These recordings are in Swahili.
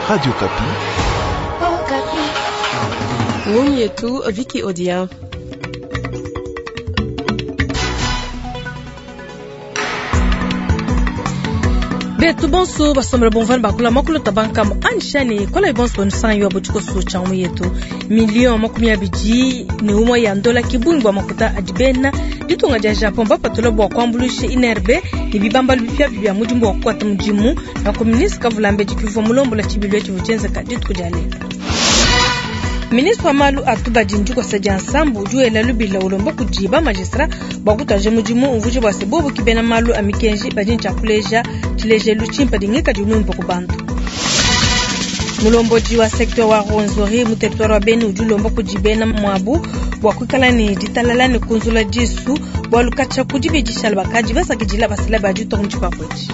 Radio Kapi. Oh, Kapi. Ngumi yetu Vicky Odia. Betu bonso basombra bonvan bakula makulu tabanka mu anshani kola bonso nsan yo abuchiko so chamu yetu milion makumi abiji ni umo ya ndola kibungwa makuta adibena ditunga ja Japon ba patola bwa kwambulishe inerbe ibibamba bipya bya mujimbo kwa tamujimu na komunisi kavulambe jikivo mulombo la chibilwe chivuchenza kaditu kujale. Ministre Malu Atuba Jinjuko Saja Ensemble juu la lubila ulombo kujiba magistra bakutaje mujimu uvuje bwa sebobu kibena Malu amikenji bajincha kuleja tileje luchimpa dingeka junumbo kubantu. Mulomboji wa sektor wa Ronzori mu territoire wa Beni ujulombo kujibena mwabu bwa kukalani ditalalani kunzula jisu bwa lukacha kujibijisha bakaji basa kijila basila bajuto mchukwa kwechi.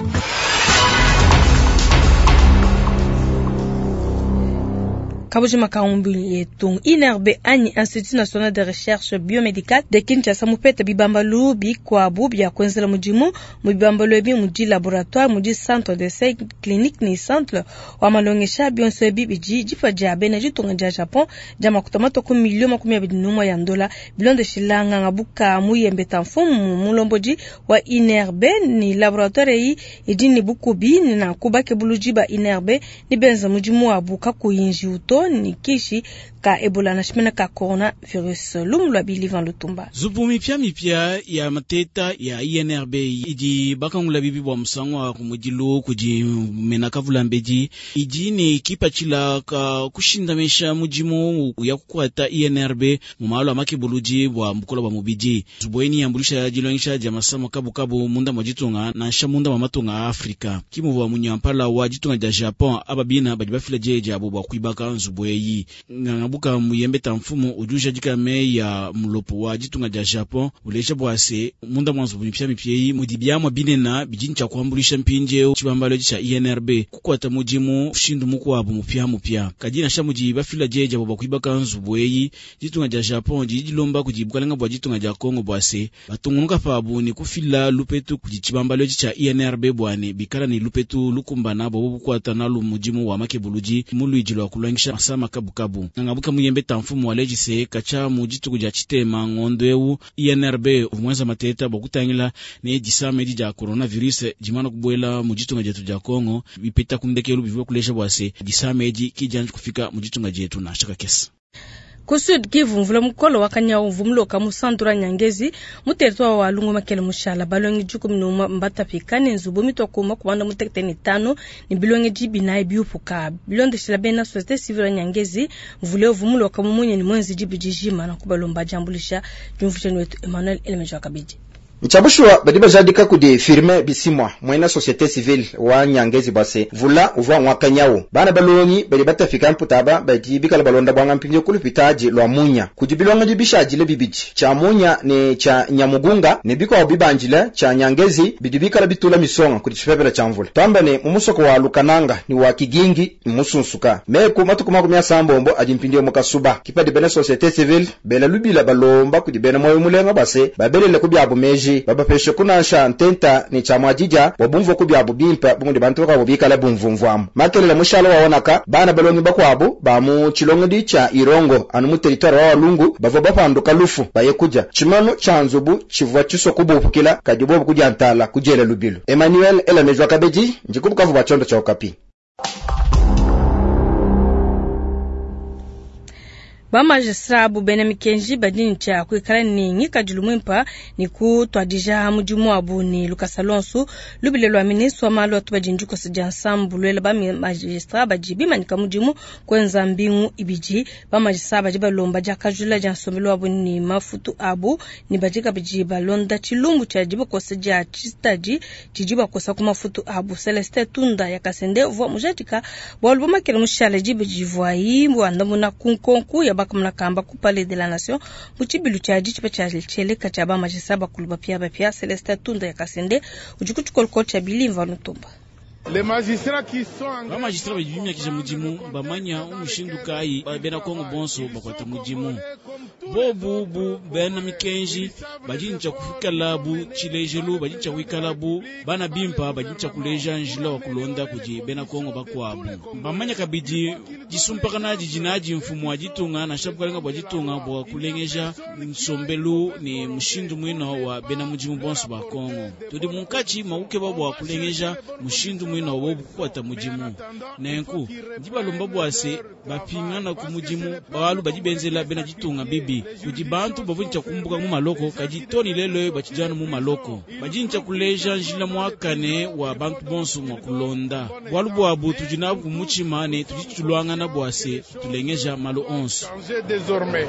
Kabujima kaumbi yetung inerbe ani Institut National de Recherche Biomédicale de Kinshasa mupete bibambalu bi kwabu bya kwenzela mujimu mubibambalu bi muji laboratoire muji centre d'essai clinique ni centre wa malongesha bionse bibiji jifa jabe na jitunga ja Japon jama kutomato ku milion makumi abiri n'umwe ya dola bilon de shilanga ngabuka muyembe tamfumu mulomboji wa inerbe ni laboratoire yi edini bukubi na kubake bulujiba inerbe ni benza mujimu abuka kuyinji uto ni kishi ka Ebola na shimena ka coronavirus lumulwa bilivan lutumba. Zupu mipya ya mateta ya INRB iji bakangula bibi bwa musangwa kumujilu kuji menaka vulambeji iji ni kipachila ka kushindamesha mujimu ya kukwata INRB mumalo amake buluji bwa mbukola bwa mubiji zuboeni yambulisha jilongisha jamasama kabu munda mwajitunga na shamunda mamatunga Afrika kimu bwa munyampala wa jitunga ja Japon ababina badibafila jeja abo bwa kuibaka zuboeyi ngabuka muyembe tamfumu ujuja jikame ya mlopo wa jitunga ja Japon ulecha bwase munda mwanzo mipyeyi mudibya mwabinena bijincha kuambulisha mpinje chibambalo cha INRB kukwata mujimu shindu mukwabo mupya kajina shamuji bafila jeja bwa kuibaka nzubweyi jitunga ja Japon jijilomba kujibukala bwa jitunga ja Kongo bwase batungunuka pabu ni kufila lupetu kujichibambalo cha INRB bwane bikala ni lupetu lukumbana bwo bukwata nalu mujimu wa makebuluji mulu ijilo kulangisha masama kabukabu ngabuka muyembe tamfumu walejise kacha mujitu kuja chitema ngondwewu INRB umwenza mateta bokutangila ne jisame ja coronavirus jimana kubwela mujitu ngajetu ja Kongo bipita kumdekelu bivyo kulesha bwase jisame kijanja kufika mujitu ngajetu na shaka kesa. Kusud kivumvula mukolo wakanya uvumlo kamusandura nyangezi mutertwa wa lungu makele mushala balongi juku minuma mbata pikani nzubu mitokuma kubanda mutekiteni 5 ni bilongi jibi na ibiupuka bilonde shilabena societe civile nyangezi mvule uvumlo kamumunye ni mwenzi jibi jijima na kubalomba jambulisha jumfucheni wetu Emmanuel Elemejo Kabiji. Mchabushwa badiba jadika kude firme bisimwa mwena societe civile wa nyangezi base vula uva mwakanyao bana balongi badibata fika mputaba badibika balonda bwanga mpinje kulupitaji lwa munya kujibilonga jibisha jile bibichi cha munya ne cha nyamugunga ne biko obibanjile cha nyangezi bidibika la bitula misonga kudishipepela cha mvula tambane mumusoko wa lukananga ni wa kigingi musunsuka meku matukuma kumya sambombo ajimpinje mukasuba kipadi bene societe civile bela lubila balomba kudibena moyo mulenga base babelele kubyabo meji baba pesho kuna sha ntenta ni cha mwajija wabumvo kubya bubimpa bungu dibantoka bubika la bumvumvwamu makelela mushalo waonaka bana balongi bakwabo ba mu chilongodi cha Irongo anu mu territoire wa Walungu bavo bapanduka lufu bayekuja chimano chanzubu chivwa chiso kubupukila kadibobu kuja ntala kujele lubilo. Emmanuel Elemejo Kabeji njikubukavu bachondo cha Okapi. Ba magistratu bene mikenji badini cha kwikala ni ngika julumwempa ni kutwadija mujumu abuni Lucas Alonso lubile lwa ministre wa malo atubajinjuko Saja Ensemble ba magistratu bajibi manika mujumu kwenza mbingu ibiji ba magistratu bajiba lomba jakajula jansomelo abuni mafutu abu ni bajika bajiba londa chilungu cha jibo koseja chistaji jijiba kosa kuma mafutu abu Celeste Tunda yakasende vo mujatika bolbo makele mushale jibe jivwai mwandamuna kunkonku ya bakamla kamba ku Palais de la Nation muchibilu chaji chipacha chele kachaba majisaba kuluba pia Celeste Tunda yakasende ujukuchukol kocha bilimva nutumba. Les magistrats qui sont ba magistrat bajimya kija mujimu bamanya umushindu kai bena Kongo bonso bakwata mujimu bobu bena mikenji bajincha kufika labu chilejelu bajincha wikalabu bana bimpa bajincha kuleja njila wa kulonda kuji bena Kongo bakwabu bamanya kabidi jisumpakana jinaji mfumu wajitunga na shabukalenga bwajitunga bwa kulengeja msombelu ni mushindu mwino wa bena mujimu bonso ba Kongo tudi munkachi mauke babo wa kulengeja mushindu mwino wa bukwata mujimu nenku jibalomba bwase bapingana ku mujimu bawalu bajibenzela bena jitunga bibi kuji bantu bavuncha kumbuka mu maloko kajitoni lelo bachijana mu maloko bajincha kuleja njila mwakane wa bantu bonso mwa kulonda walu bwabu tujinabu kumuchimane tujichulwanga na bwase tulengeja malo 11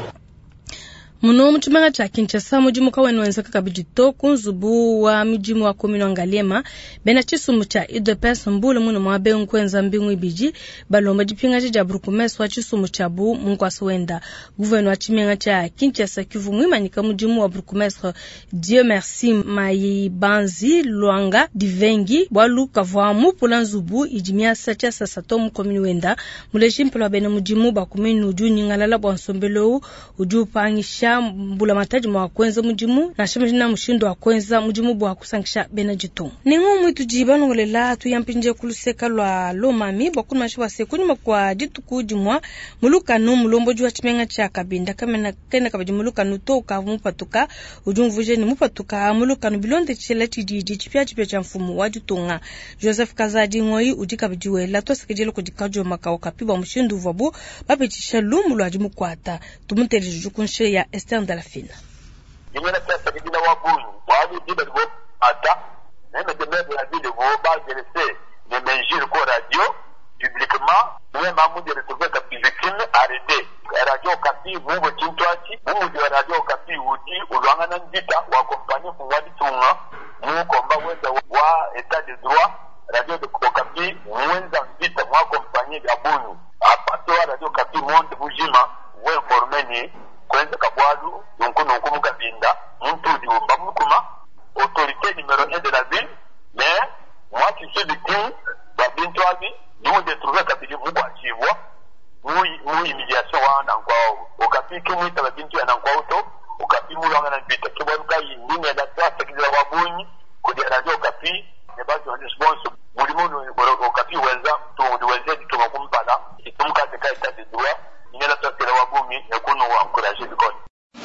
muno muchimanga cha Kinshasa mujimu kawenu wenzaka kabijito kunzubu wa mujimu wa komino Ngalema bena chisumu cha UDPS mbule muno mwabe nkwenza mbingu ibiji balomba jipinga cha Brukumes wa chisumu cha bu munkwasa wenda guveno wa chimanga cha Kinshasa Kivu mwimanyika mujimu wa Brukumes Dieu merci Mayibanzi Luanga Divengi bwalu kavwamu pulanzubu ijimia sacha sasato mu komino wenda mulejimplo bena mujimu bakumenu uju nyingalala bwansombelo uju pangisha mbula mataji mwa kwenza mujimu na shimjina mushindo wa kwenza mujimu bwa kusankisha Benedito ningu mwitu jibanu ngolela tuyampinje kuluseka lwa lomami bakuni mashiwa sekunyuma kwa ditu kujimwa mulukanu mulombo juwa chimenga cha kabinda kamena kena kabaji mulukanu toka mupatuka ujumvuje ni mupatuka mulukanu bilonde chile chidiji chipya cha mfumu wajutunga Joseph Kazadi ngoi ujikabijiwe la tosekejelo kujikajo makao kapiba mushindu vabu babichisha lumu lwa jimu kwata tumuntele jukunshe ya Esther Ndalafina Imena sasa kidina wabuni wali diba bo ata même de mettre la ville de Voba GLC de menjir ko radio publiquement même amu de retrouver ka victime arrêté radio kapi mubo tintwati mubo de radio kapi udi ulwanga na ndita wa compagnie pour wadi tunga mu komba weza wa état de droit radio de kapi mwenza ndita wa compagnie ya bunu apato radio kapi monde bujima we formeni kwenza kabwalu nunku mukabinda muntu diumba mukuma autorité numéro 1 de la ville mais moi qui suis victime babintu abi nous de trouver kabili mukwa chivwa mu immédiation wa nankwa okapi kimu ita babintu ya nankwa auto okapi mu langa na bita kibaruka yindi ya data sekizira wabunyi kudi radio okapi ne bazo response mulimo okapi wenza to wenza dituma kumpala itumka teka ita de droit nyela tokela wabunyi yakuno wa encourager bikoni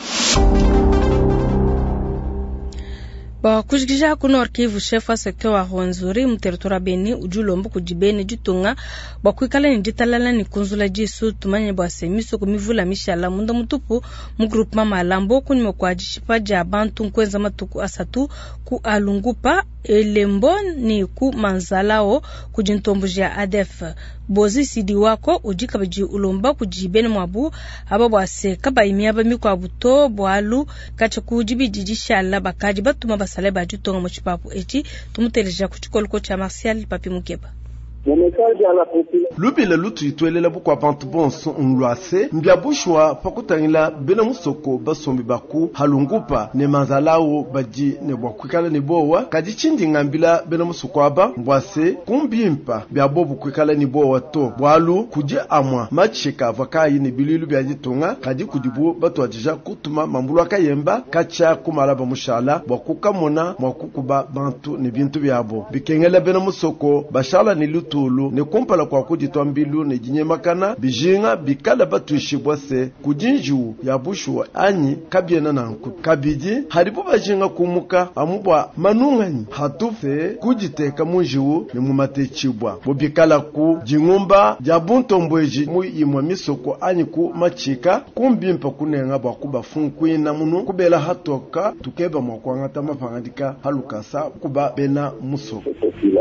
ba kujigija kuno arkivu shefa secteur wa Rwenzori mu territoire Beni ujulombo kujibene jutunga ba kwikala ni ditalala ni kunzula jisu tumanye ba semiso kumivula mishala munda mutupu mu groupement malambo kunimo kwa jishipa ja bantu nkwenza matuku asatu ku alungupa elembo ni ku manzalao kujintombujia ADF bozi sidi wako ujikabaji ulomba kujibene mwabu aba se kabayimya bamikwa buto bwalu kacha kujibijishala bakaji batuma basale bajutonga mu chipapu eti tumuteleja kuchikolko cha Martial Papi Mukeba lubile lutu itwelela bukwa bantu bonso unlwase mbyabushwa pakutangila bena musoko basombi baku halungupa ne manzalao baji ne bwakwikala ne bowa kaji chindi ngambila bena musoko aba mbwase kumbimpa byabobu kwikala ni bowa to bwalu kuji amwa machika vakayi ne bililu byajitunga kaji kujibu batu ajija kutuma mambulu akayemba kacha kumalaba mushala bwakukamona mwakukuba bantu ne bintu byabo bikengela bena musoko bashala ni lutu ne kumpala kwa kujitwa mbilu ne jinyemakana bijinga bikala batuishibwase kujinju ya bushwa anyi kabyena nanku kabiji haribu bajinga kumuka amubwa manungani hatufe kujiteka munjiwu ne mumatechibwa bobikala ku jingumba jabuntombweji mu imwa misoko anyi ku machika kumbimpa kunenga bwa kuba funkwina munu kubela hatoka tukeba mwakwanga tamapangandika halukasa kuba bena musoko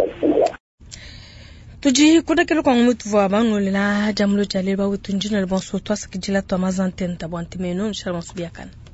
tuji kudakelo kwa ngumutu wa bangu la jamlo chale ba wetunjina le bonso twa sakijila to amazantenta bontimeno nshala masubiakana